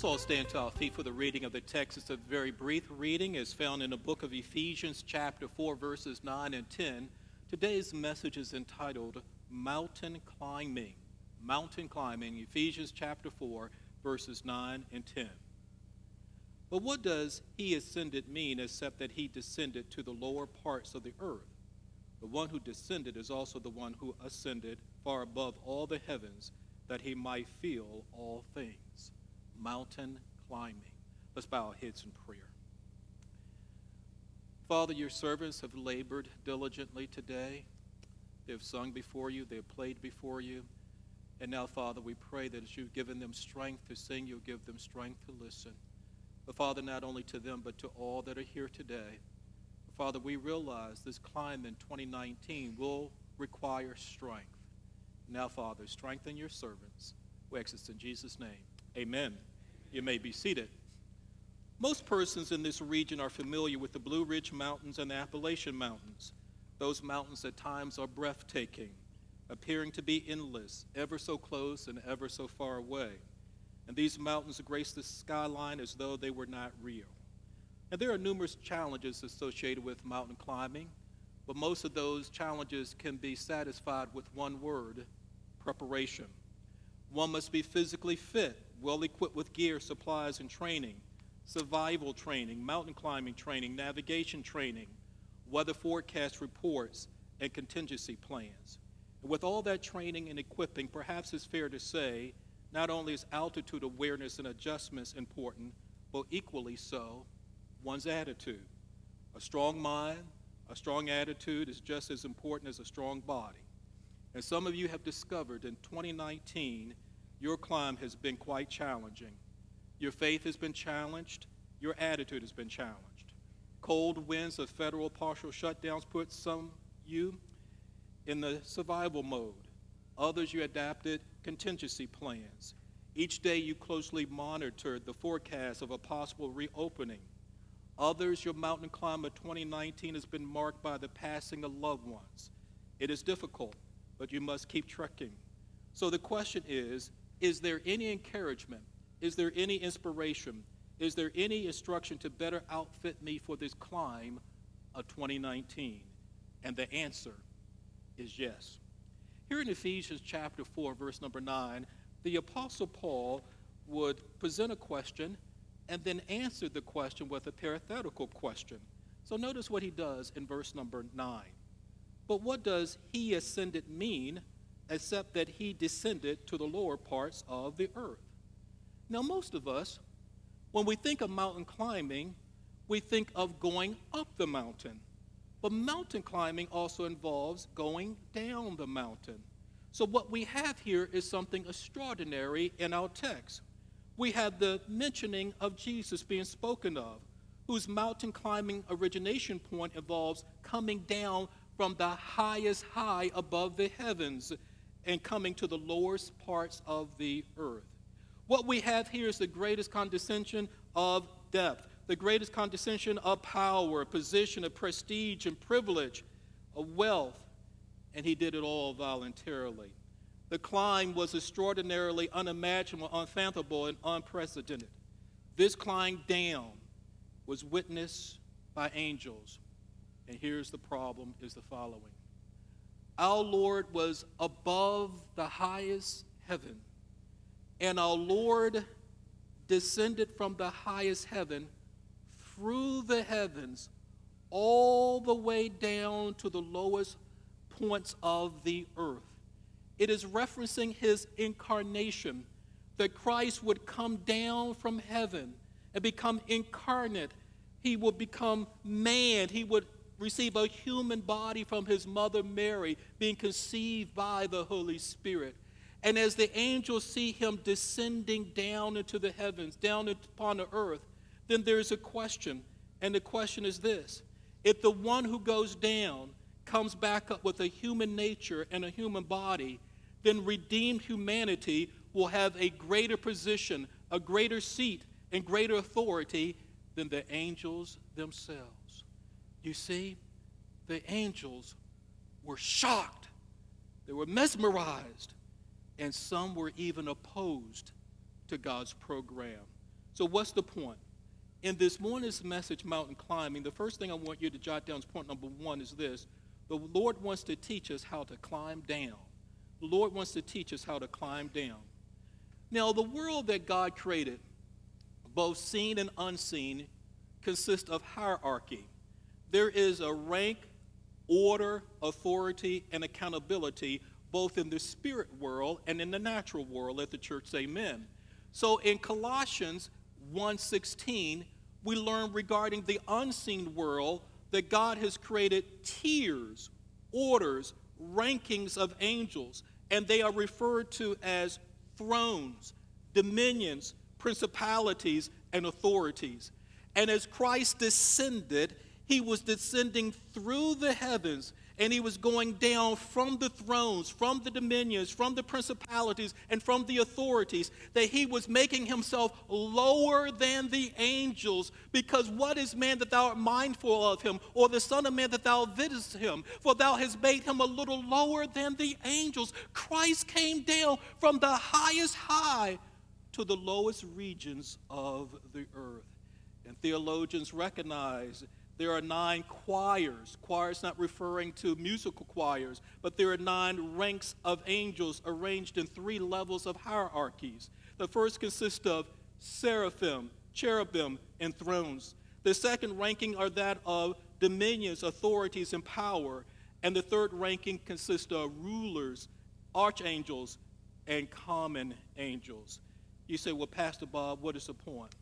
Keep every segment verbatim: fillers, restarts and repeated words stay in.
Let's all stand to our feet for the reading of the text. It's a very brief reading. It's found in the book of Ephesians, chapter four, verses nine and ten. Today's message is entitled Mountain Climbing. Mountain Climbing, Ephesians chapter four, verses nine and ten. But what does he ascended mean except that he descended to the lower parts of the earth? The one who descended is also the one who ascended far above all the heavens, that he might fill all things. Mountain climbing. Let's bow our heads in prayer. Father, your servants have labored diligently today. They have sung before you. They have played before you. And now, Father, we pray that as you've given them strength to sing, you'll give them strength to listen. But, Father, not only to them, but to all that are here today. Father, we realize this climb in twenty nineteen will require strength. Now, Father, strengthen your servants. We ask this in Jesus' name. Amen. You may be seated. Most persons in this region are familiar with the Blue Ridge Mountains and the Appalachian Mountains. Those mountains at times are breathtaking, appearing to be endless, ever so close and ever so far away. And these mountains grace the skyline as though they were not real. And there are numerous challenges associated with mountain climbing, but most of those challenges can be satisfied with one word: preparation. One must be physically fit, well equipped with gear, supplies, and training, survival training, mountain climbing training, navigation training, weather forecast reports, and contingency plans. And with all that training and equipping, perhaps it's fair to say, not only is altitude awareness and adjustments important, but equally so, one's attitude. A strong mind, a strong attitude is just as important as a strong body. And some of you have discovered in twenty nineteen, your climb has been quite challenging. Your faith has been challenged. Your attitude has been challenged. Cold winds of federal partial shutdowns put some you in the survival mode. Others, you adapted contingency plans. Each day, you closely monitored the forecast of a possible reopening. Others, your mountain climb of twenty nineteen has been marked by the passing of loved ones. It is difficult, but you must keep trekking. So the question is, is there any encouragement? Is there any inspiration? Is there any instruction to better outfit me for this climb of twenty nineteen? And the answer is yes. Here in Ephesians chapter four, verse number nine, the Apostle Paul would present a question and then answer the question with a parenthetical question. So notice what he does in verse number nine. But what does he ascended mean except that he descended to the lower parts of the earth? Now, most of us, when we think of mountain climbing, we think of going up the mountain. But mountain climbing also involves going down the mountain. So what we have here is something extraordinary in our text. We have the mentioning of Jesus being spoken of, whose mountain climbing origination point involves coming down from the highest high above the heavens and coming to the lowest parts of the earth. What we have here is the greatest condescension of depth, the greatest condescension of power, position, of prestige and privilege, of wealth, and he did it all voluntarily. The climb was extraordinarily unimaginable, unfathomable, and unprecedented. This climb down was witnessed by angels. And here's the problem, is the following. Our Lord was above the highest heaven, and our Lord descended from the highest heaven through the heavens all the way down to the lowest points of the earth. It is referencing his incarnation, that Christ would come down from heaven and become incarnate. He would become man. He would receive a human body from his mother Mary, being conceived by the Holy Spirit. And as the angels see him descending down into the heavens, down upon the earth, then there is a question, and the question is this: if the one who goes down comes back up with a human nature and a human body, then redeemed humanity will have a greater position, a greater seat, and greater authority than the angels themselves. You see, the angels were shocked. They were mesmerized. And some were even opposed to God's program. So what's the point? In this morning's message, Mountain Climbing, the first thing I want you to jot down as point number one is this. The Lord wants to teach us how to climb down. The Lord wants to teach us how to climb down. Now, the world that God created, both seen and unseen, consists of hierarchy. There is a rank, order, authority, and accountability both in the spirit world and in the natural world. Let the church say amen. So in Colossians one sixteen, we learn regarding the unseen world that God has created tiers, orders, rankings of angels, and they are referred to as thrones, dominions, principalities, and authorities. And as Christ descended, he was descending through the heavens, and he was going down from the thrones, from the dominions, from the principalities, and from the authorities, that he was making himself lower than the angels. Because what is man that thou art mindful of him, or the son of man that thou visitest him? For thou hast made him a little lower than the angels. Christ came down from the highest high to the lowest regions of the earth. And theologians recognize there are nine choirs. Choirs not referring to musical choirs, but there are nine ranks of angels arranged in three levels of hierarchies. The first consists of seraphim, cherubim, and thrones. The second ranking are that of dominions, authorities, and power. And the third ranking consists of rulers, archangels, and common angels. You say, well, Pastor Bob, what is the point?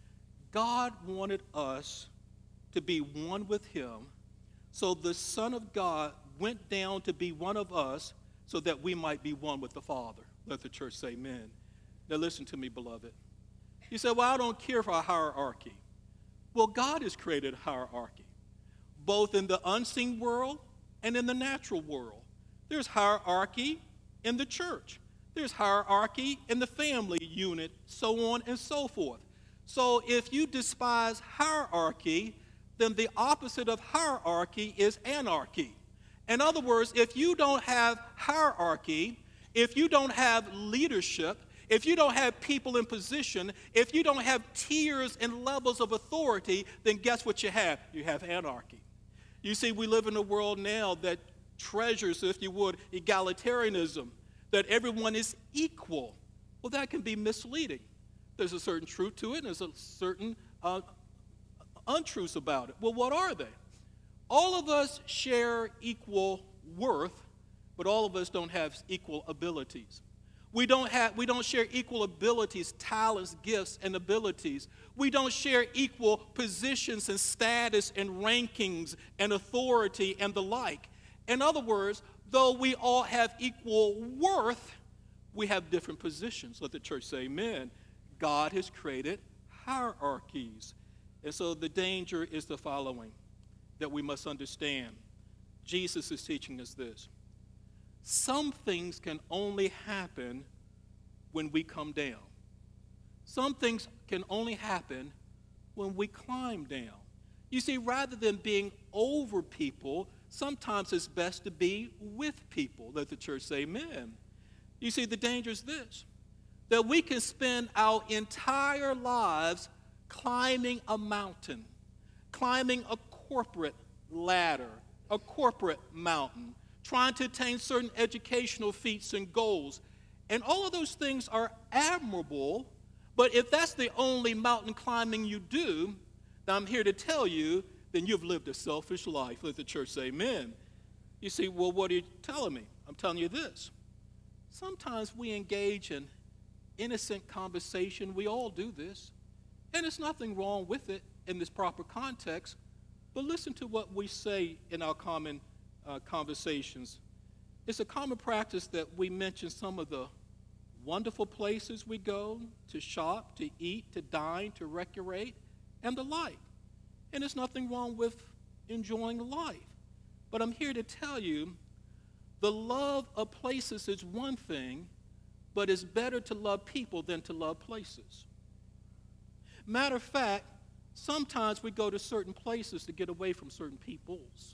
God wanted us to be one with him, so the Son of God went down to be one of us so that we might be one with the Father. Let the church say amen. Now listen to me, beloved. You say, well, I don't care for a hierarchy. Well, God has created a hierarchy, both in the unseen world and in the natural world. There's hierarchy in the church. There's hierarchy in the family unit, so on and so forth. So if you despise hierarchy, then the opposite of hierarchy is anarchy. In other words, if you don't have hierarchy, if you don't have leadership, if you don't have people in position, if you don't have tiers and levels of authority, then guess what you have? You have anarchy. You see, we live in a world now that treasures, if you would, egalitarianism, that everyone is equal. Well, that can be misleading. There's a certain truth to it, and there's a certain uh, untruths about it. Well, what are they? All of us share equal worth, but all of us don't have equal abilities. We don't have, we don't share equal abilities, talents, gifts, and abilities. We don't share equal positions and status and rankings and authority and the like. In other words, though we all have equal worth, we have different positions. Let the church say amen. God has created hierarchies. And so the danger is the following, that we must understand. Jesus is teaching us this. Some things can only happen when we come down. Some things can only happen when we climb down. You see, rather than being over people, sometimes it's best to be with people. Let the church say amen. You see, the danger is this, that we can spend our entire lives climbing a mountain, climbing a corporate ladder, a corporate mountain, trying to attain certain educational feats and goals. And all of those things are admirable, but if that's the only mountain climbing you do, then I'm here to tell you, then you've lived a selfish life. Let the church say amen. You see, well, what are you telling me? I'm telling you this. Sometimes we engage in innocent conversation. We all do this. And there's nothing wrong with it in this proper context. But listen to what we say in our common uh, conversations. It's a common practice that we mention some of the wonderful places we go to shop, to eat, to dine, to recreate, and the like. And there's nothing wrong with enjoying life. But I'm here to tell you, the love of places is one thing, but it's better to love people than to love places. Matter of fact, sometimes we go to certain places to get away from certain peoples.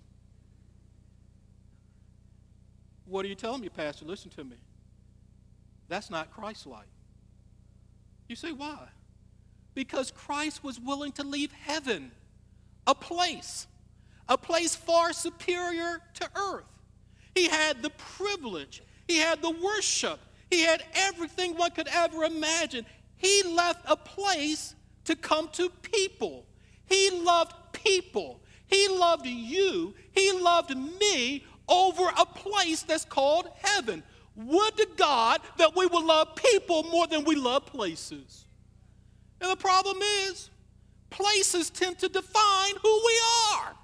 What are you telling me, Pastor? Listen to me. That's not Christ-like. You say, why? Because Christ was willing to leave heaven, a place, a place far superior to earth. He had the privilege. He had the worship. He had everything one could ever imagine. He left a place to come to people. He loved people. He loved you. He loved me over a place that's called heaven. Would to God that we would love people more than we love places. And the problem is, places tend to define who we are.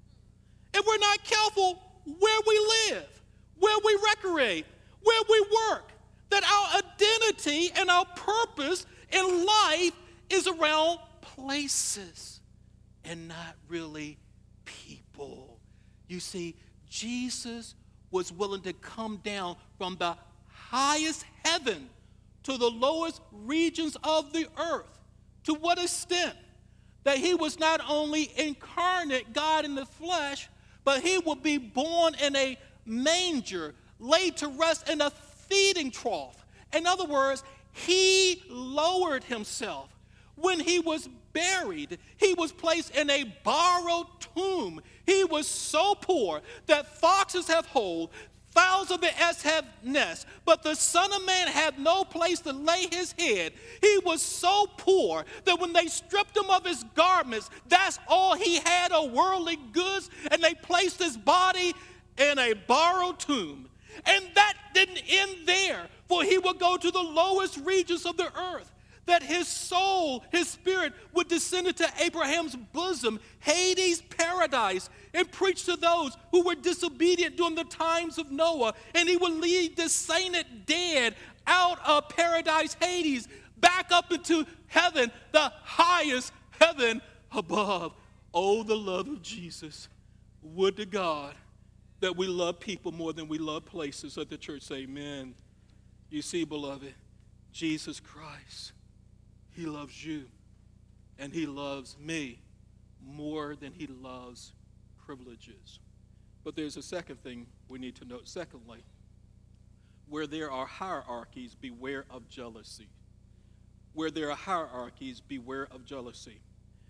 If we're not careful where we live, where we recreate, where we work, that our identity and our purpose in life is around places and not really people. You see, Jesus was willing to come down from the highest heaven to the lowest regions of the earth. To what extent? That he was not only incarnate God in the flesh, but he would be born in a manger, laid to rest in a feeding trough. In other words, he lowered himself. When he was buried, he was placed in a borrowed tomb. He was so poor that foxes have holes, fowls of the air have nests, but the Son of Man had no place to lay his head. He was so poor that when they stripped him of his garments, that's all he had of worldly goods, and they placed his body in a borrowed tomb. And that didn't end there, for he would go to the lowest regions of the earth, that his soul, his spirit, would descend into Abraham's bosom, Hades' paradise, and preach to those who were disobedient during the times of Noah. And he would lead the sainted dead out of paradise, Hades, back up into heaven, the highest heaven above. Oh, the love of Jesus. Would to God that we love people more than we love places. Let the church say amen. You see, beloved, Jesus Christ, he loves you, and he loves me more than he loves privileges. But there's a second thing we need to note. Secondly, where there are hierarchies, beware of jealousy. Where there are hierarchies, beware of jealousy.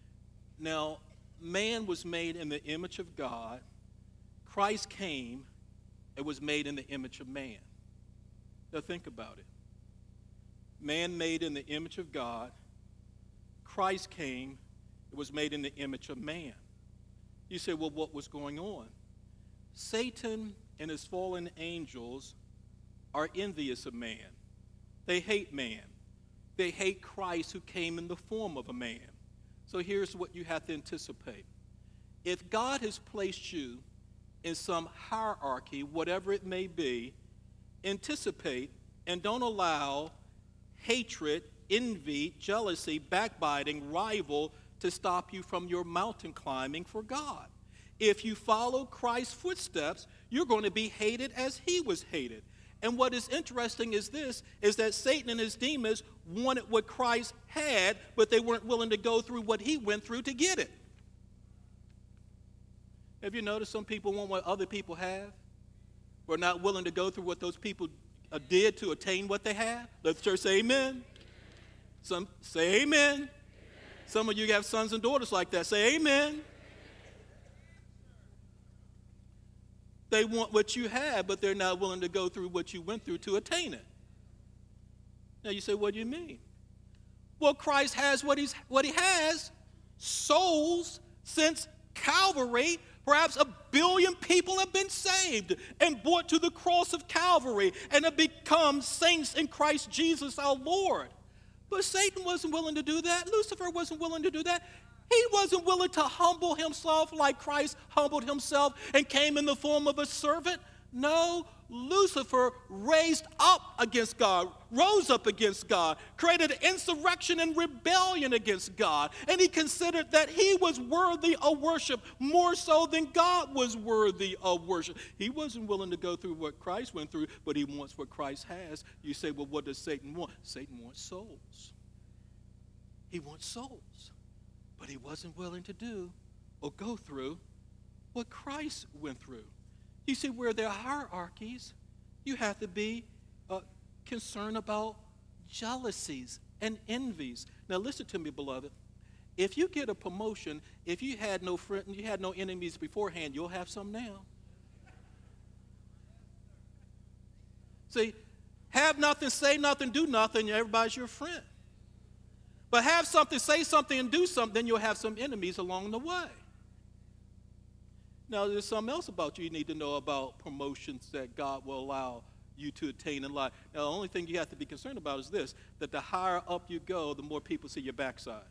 Now, man was made in the image of God. Christ came and was made in the image of man. Now think about it. Man made in the image of God. Christ came and was made in the image of man. You say, well, what was going on? Satan and his fallen angels are envious of man. They hate man. They hate Christ who came in the form of a man. So here's what you have to anticipate. If God has placed you in some hierarchy, whatever it may be, anticipate and don't allow hatred, envy, jealousy, backbiting, rival to stop you from your mountain climbing for God. If you follow Christ's footsteps, you're going to be hated as he was hated. And what is interesting is this, is that Satan and his demons wanted what Christ had, but they weren't willing to go through what he went through to get it. Have you noticed some people want what other people have? We're not willing to go through what those people uh, did to attain what they have? Let the church say amen. Some say amen. Amen. Some of you have sons and daughters like that. Say amen. They want what you have, but they're not willing to go through what you went through to attain it. Now you say, what do you mean? Well, Christ has what he's what he has. Souls since Calvary. Perhaps a billion people have been saved and brought to the cross of Calvary and have become saints in Christ Jesus our Lord. But Satan wasn't willing to do that. Lucifer wasn't willing to do that. He wasn't willing to humble himself like Christ humbled himself and came in the form of a servant. No, Lucifer raised up against God, rose up against God, created insurrection and rebellion against God, and he considered that he was worthy of worship more so than God was worthy of worship. He wasn't willing to go through what Christ went through, but he wants what Christ has. You say, well, what does Satan want? Satan wants souls. He wants souls, but he wasn't willing to do or go through what Christ went through. You see, where there are hierarchies, you have to be uh, concerned about jealousies and envies. Now listen to me, beloved. If you get a promotion, if you had no friend, you had no enemies beforehand, you'll have some now. See, have nothing, say nothing, do nothing, everybody's your friend. But have something, say something, and do something, then you'll have some enemies along the way. Now, there's something else about you you need to know about promotions that God will allow you to attain in life. Now, the only thing you have to be concerned about is this, that the higher up you go, the more people see your backside.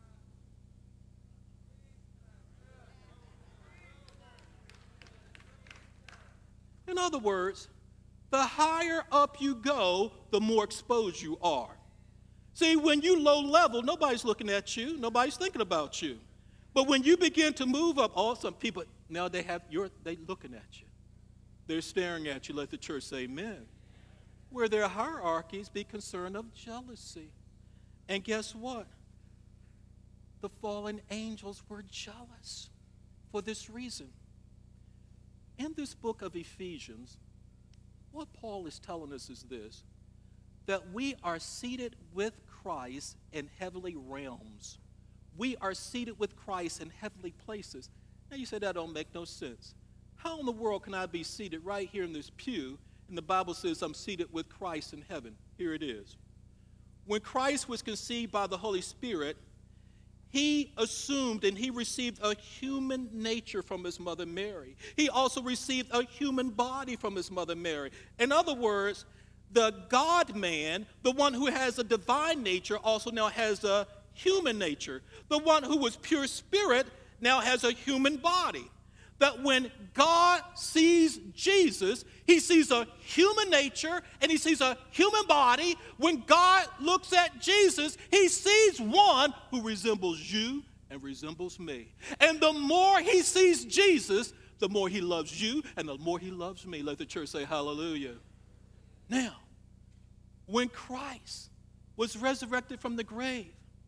In other words, the higher up you go, the more exposed you are. See, when you low level, nobody's looking at you. Nobody's thinking about you. But when you begin to move up, all some people, now they have, you're, they looking at you. They're staring at you. Let the church say amen. Where there are hierarchies, be concerned of jealousy. And guess what? The fallen angels were jealous for this reason. In this book of Ephesians, what Paul is telling us is this, that we are seated with Christ in heavenly realms. We are seated with Christ in heavenly places. Now you say that don't make no sense. How in the world can I be seated right here in this pew, and the Bible says I'm seated with Christ in heaven? Here it is. When Christ was conceived by the Holy Spirit, he assumed and he received a human nature from his mother Mary. He also received a human body from his mother Mary. In other words, the God-man, the one who has a divine nature, also now has a human nature. The one who was pure spirit now has a human body. That when God sees Jesus, he sees a human nature and he sees a human body. When God looks at Jesus, he sees one who resembles you and resembles me. And the more he sees Jesus, the more he loves you and the more he loves me. Let the church say hallelujah. Now, when Christ was resurrected from the grave,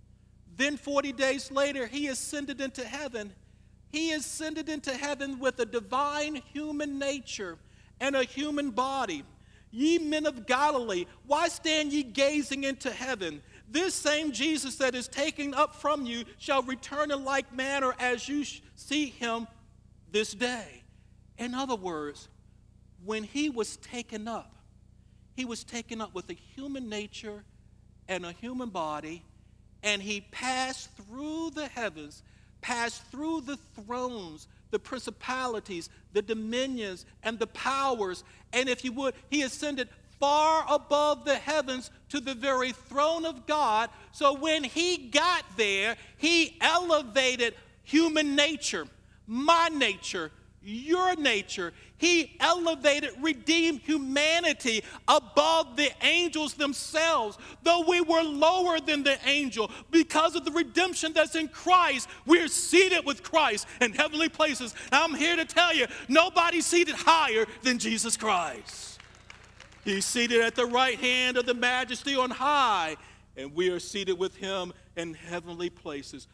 then forty days later, he ascended into heaven. He ascended into heaven with a divine human nature and a human body. Ye men of Galilee, why stand ye gazing into heaven? This same Jesus that is taken up from you shall return in like manner as you see him this day. In other words, when he was taken up, he was taken up with a human nature and a human body, and he passed through the heavens, passed through the thrones, the principalities, the dominions, and the powers. And if you would, he ascended far above the heavens to the very throne of God. So when he got there, he elevated human nature, my nature, your nature. He elevated, redeemed humanity above the angels themselves. Though we were lower than the angel, because of the redemption that's in Christ, we're seated with Christ in heavenly places. I'm here to tell you, nobody's seated higher than Jesus Christ. He's seated at the right hand of the majesty on high, and we are seated with him in heavenly places.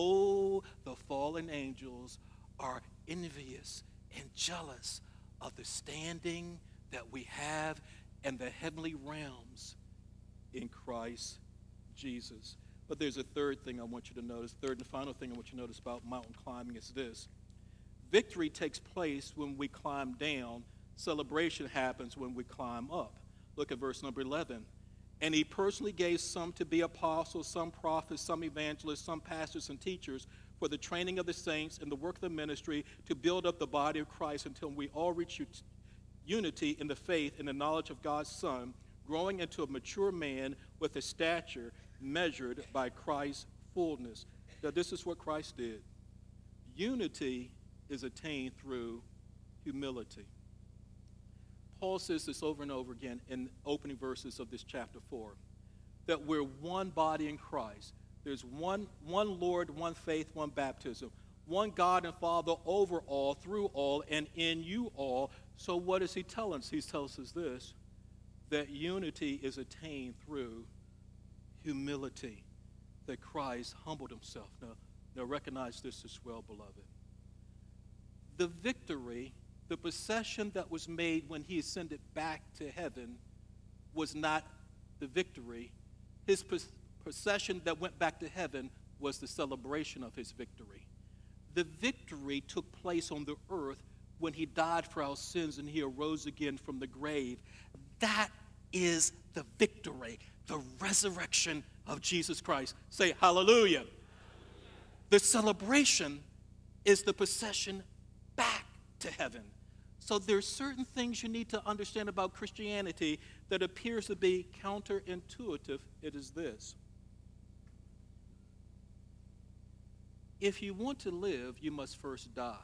Oh, the fallen angels are envious and jealous of the standing that we have in the heavenly realms in Christ Jesus. But there's a third thing I want you to notice. Third and final thing I want you to notice about mountain climbing is this. Victory takes place when we climb down. Celebration happens when we climb up. Look at verse number eleven. And he personally gave some to be apostles, some prophets, some evangelists, some pastors and teachers for the training of the saints and the work of the ministry to build up the body of Christ until we all reach unity in the faith and the knowledge of God's Son, growing into a mature man with a stature measured by Christ's fullness. Now, this is what Christ did. Unity is attained through humility. Paul says this over and over again in opening verses of this chapter four, that we're one body in Christ. There's one, one Lord, one faith, one baptism, one God and Father over all, through all, and in you all. So what does he tell us? He tells us this, that unity is attained through humility, that Christ humbled himself. Now, now recognize this as well, beloved. The victory, the possession that was made when he ascended back to heaven was not the victory. His procession that went back to heaven was the celebration of his victory. The victory took place on the earth when he died for our sins and he arose again from the grave. That is the victory, the resurrection of Jesus Christ. Say hallelujah. The celebration is the procession back to heaven. So there's certain things you need to understand about Christianity that appears to be counterintuitive. It is this. If you want to live, you must first die.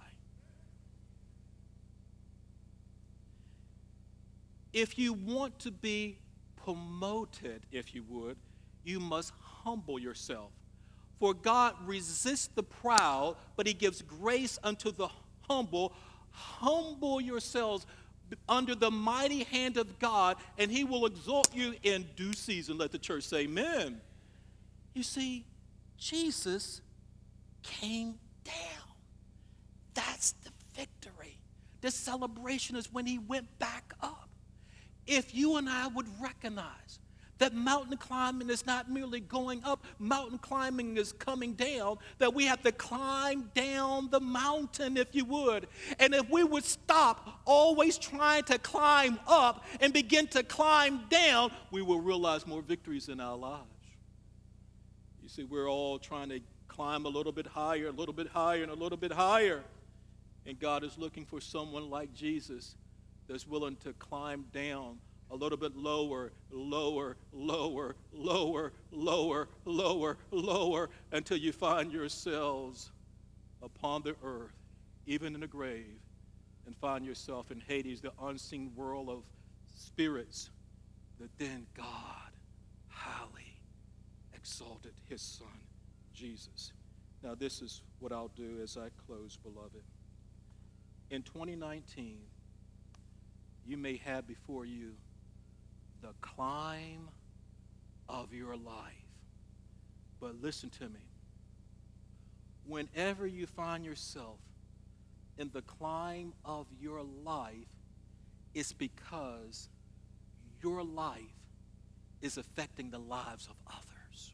If you want to be promoted, if you would, you must humble yourself. For God resists the proud, but he gives grace unto the humble. Humble yourselves under the mighty hand of God, and he will exalt you in due season. Let the church say amen. You see, Jesus came down. That's the victory. The celebration is when he went back up. If you and I would recognize that mountain climbing is not merely going up, mountain climbing is coming down, that we have to climb down the mountain, if you would. And if we would stop always trying to climb up and begin to climb down, we will realize more victories in our lives. You see, we're all trying to climb a little bit higher, a little bit higher, and a little bit higher. And God is looking for someone like Jesus that's willing to climb down a little bit lower, lower, lower, lower, lower, lower, lower, until you find yourselves upon the earth, even in the grave, and find yourself in Hades, the unseen world of spirits, that then God highly exalted his son, Jesus. Now, this is what I'll do as I close, beloved. In twenty nineteen, you may have before you the climb of your life. But listen to me. Whenever you find yourself in the climb of your life, it's because your life is affecting the lives of others.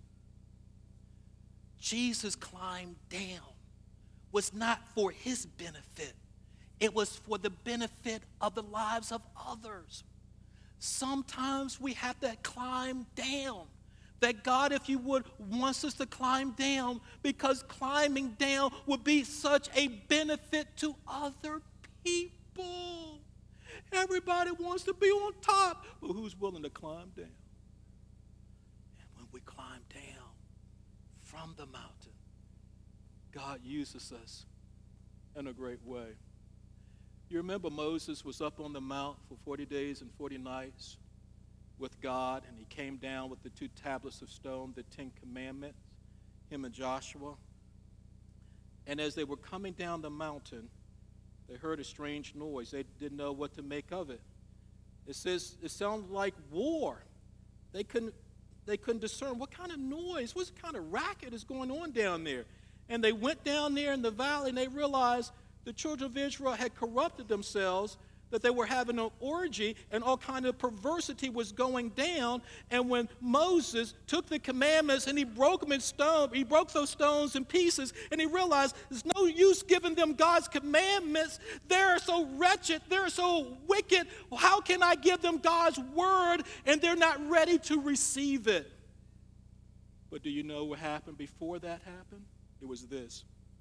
Jesus climbed down was not for his benefit. It was for the benefit of the lives of others. Sometimes we have to climb down. That God, if you would, wants us to climb down, because climbing down would be such a benefit to other people. Everybody wants to be on top, but who's willing to climb down? And when we climb down from the mountain, God uses us in a great way. You remember Moses was up on the mount for forty days and forty nights with God, and he came down with the two tablets of stone, the Ten Commandments, him and Joshua. And as they were coming down the mountain, they heard a strange noise. They didn't know what to make of it. It says it sounded like war. They couldn't, they couldn't discern what kind of noise, what kind of racket is going on down there. And they went down there in the valley, and they realized the children of Israel had corrupted themselves, that they were having an orgy, and all kind of perversity was going down. And when Moses took the commandments and he broke them in stone, he broke those stones in pieces, and he realized there's no use giving them God's commandments. They're so wretched, they're so wicked. How can I give them God's word and they're not ready to receive it? But do you know what happened before that happened? It was this.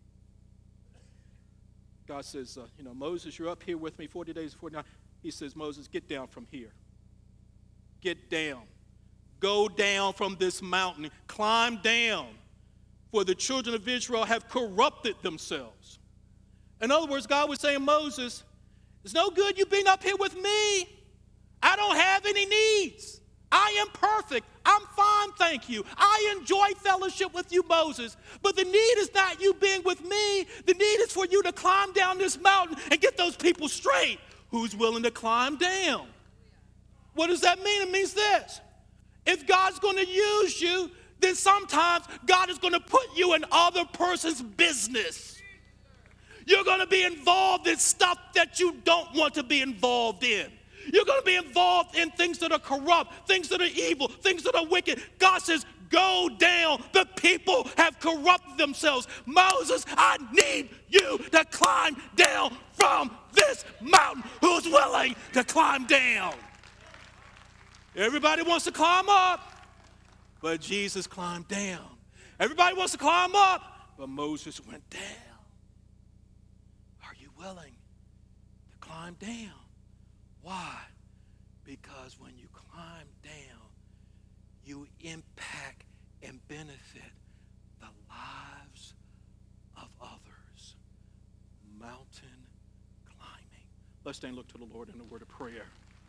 God says, uh, you know, Moses, you're up here with me forty days, forty nights. He says, Moses, get down from here. Get down. Go down from this mountain. Climb down. For the children of Israel have corrupted themselves. In other words, God was saying, Moses, it's no good you being up here with me. I don't have any needs. I am perfect. I'm fine, thank you. I enjoy fellowship with you, Moses. But the need is not you being with me. The need is for you to climb down this mountain and get those people straight. Who's willing to climb down? What does that mean? It means this. If God's going to use you, then sometimes God is going to put you in other person's business. You're going to be involved in stuff that you don't want to be involved in. You're going to be involved in things that are corrupt, things that are evil, things that are wicked. God says, go down. The people have corrupted themselves. Moses, I need you to climb down from this mountain. Who's willing to climb down? Everybody wants to climb up, but Jesus climbed down. Everybody wants to climb up, but Moses went down. Are you willing to climb down? Why? Because when you climb down, you impact and benefit the lives of others. Mountain climbing. Let's stand and look to the Lord in a word of prayer.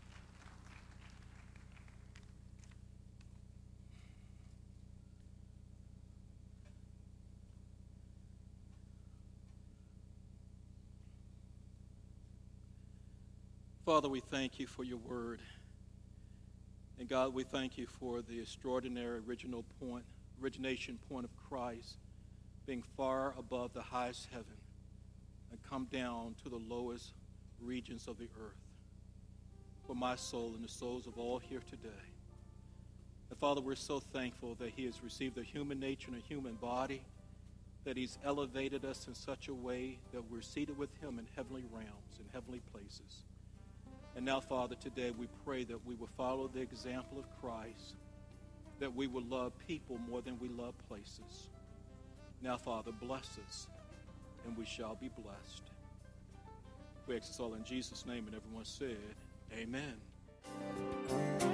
Father, we thank you for your word. And God, we thank you for the extraordinary original point, origination point of Christ being far above the highest heaven and come down to the lowest regions of the earth for my soul and the souls of all here today. And Father, we're so thankful that he has received a human nature and a human body, that he's elevated us in such a way that we're seated with him in heavenly realms, in heavenly places. And now, Father, today we pray that we will follow the example of Christ, that we will love people more than we love places. Now, Father, bless us, and we shall be blessed. We ask this all in Jesus' name, and everyone said, amen.